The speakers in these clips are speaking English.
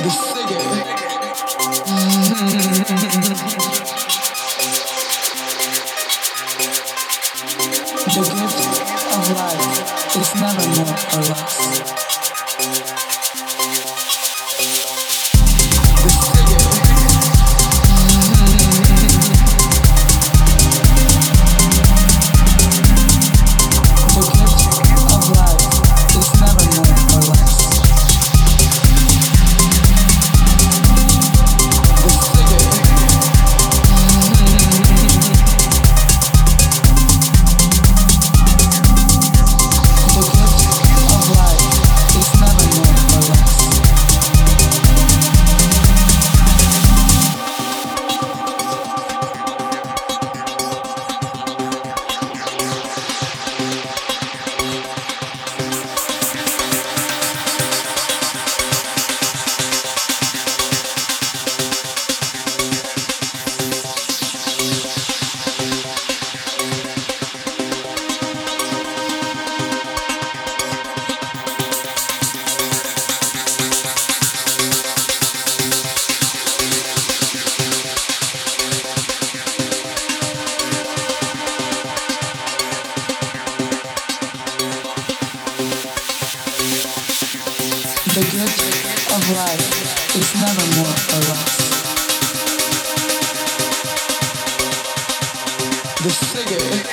The cigarette. The gift of life is never more or less. The cigarette. The gift of life is never more or less. The cigarette. The gift of life is never more or less. The gift of life is never more or less. The cigarette.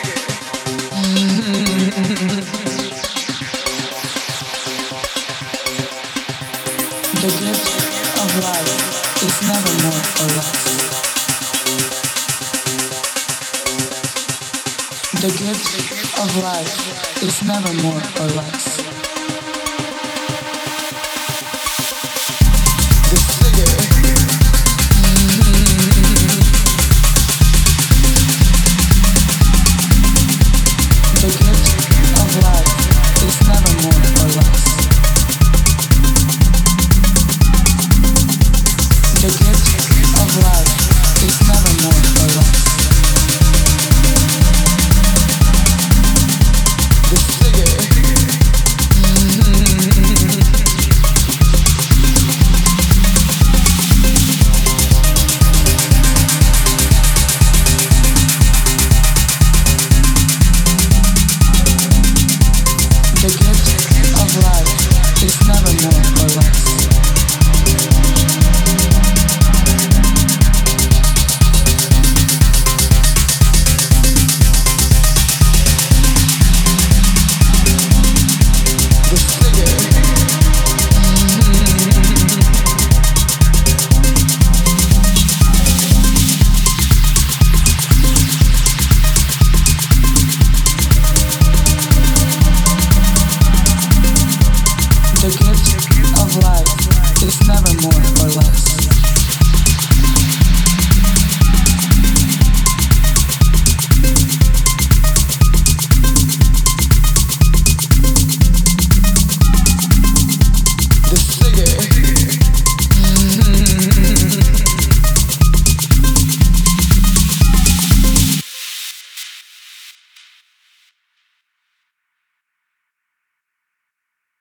The gift of life is never more or less. The gift of life is never more or less.